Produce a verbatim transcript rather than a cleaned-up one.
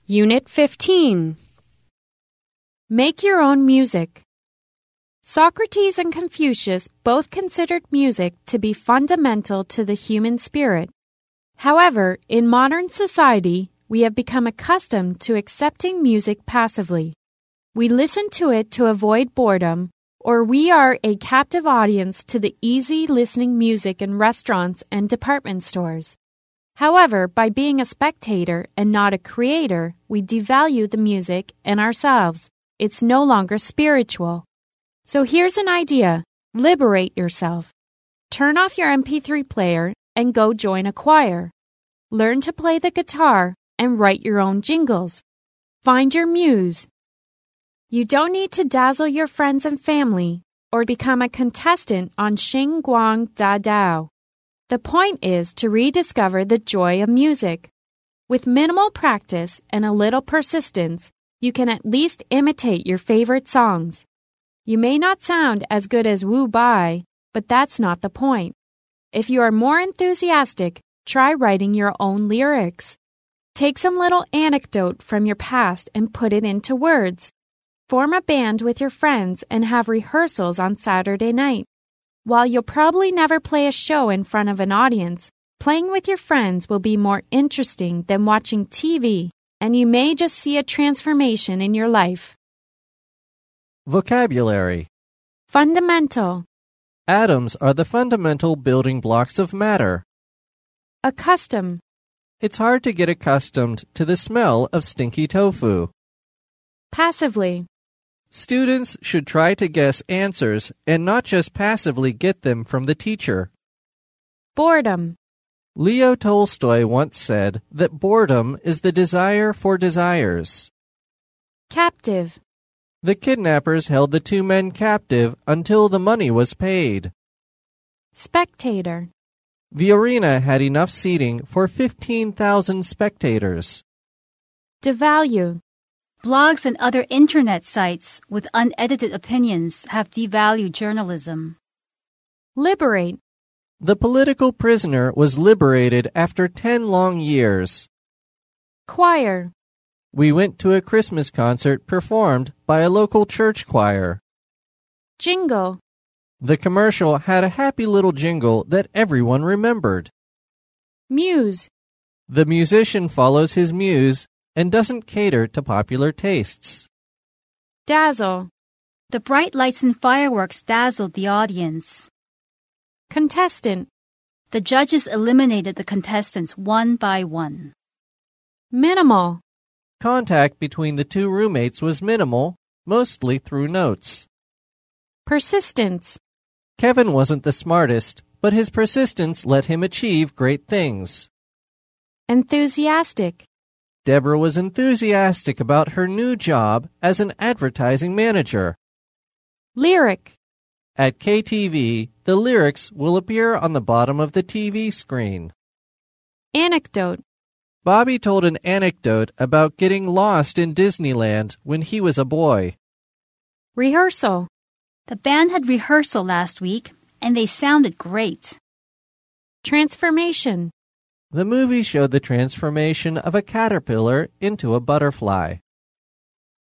Unit fifteen. Make your own music. Socrates and Confucius both considered music to be fundamental to the human spirit. However, in modern society, we have become accustomed to accepting music passively. We listen to it to avoid boredom, or we are a captive audience to the easy listening music in restaurants and department stores. However, by being a spectator and not a creator, we devalue the music and ourselves. It's no longer spiritual. So here's an idea. Liberate yourself. Turn off your M P three player and go join a choir. Learn to play the guitar and write your own jingles. Find your muse. You don't need to dazzle your friends and family or become a contestant on Xing Guang Da Dao. The point is to rediscover the joy of music. With minimal practice and a little persistence, you can at least imitate your favorite songs. You may not sound as good as Wu Bai, but that's not the point. If you are more enthusiastic, try writing your own lyrics. Take some little anecdote from your past and put it into words. Form a band with your friends and have rehearsals on Saturday night. While you'll probably never play a show in front of an audience, playing with your friends will be more interesting than watching T V, and you may just see a transformation in your life. Vocabulary. Fundamental. Atoms are the fundamental building blocks of matter. Accustom. It's hard to get accustomed to the smell of stinky tofu. Passively. Students should try to guess answers and not just passively get them from the teacher. Boredom. Leo Tolstoy once said that boredom is the desire for desires. Captive. The kidnappers held the two men captive until the money was paid. Spectator. The arena had enough seating for fifteen thousand spectators. Devalue. Blogs and other internet sites with unedited opinions have devalued journalism. Liberate. The political prisoner was liberated after ten long years. Choir. We went to a Christmas concert performed by a local church choir. Jingle. The commercial had a happy little jingle that everyone remembered. Muse. The musician follows his muse and doesn't cater to popular tastes. Dazzle. The bright lights and fireworks dazzled the audience. Contestant. The judges eliminated the contestants one by one. Minimal. Contact between the two roommates was minimal, mostly through notes. Persistence. Kevin wasn't the smartest, but his persistence let him achieve great things. Enthusiastic. Deborah was enthusiastic about her new job as an advertising manager. Lyric. At K T V, the lyrics will appear on the bottom of the T V screen. Anecdote. Bobby told an anecdote about getting lost in Disneyland when he was a boy. Rehearsal. The band had rehearsal last week, and they sounded great. Transformation. The movie showed the transformation of a caterpillar into a butterfly.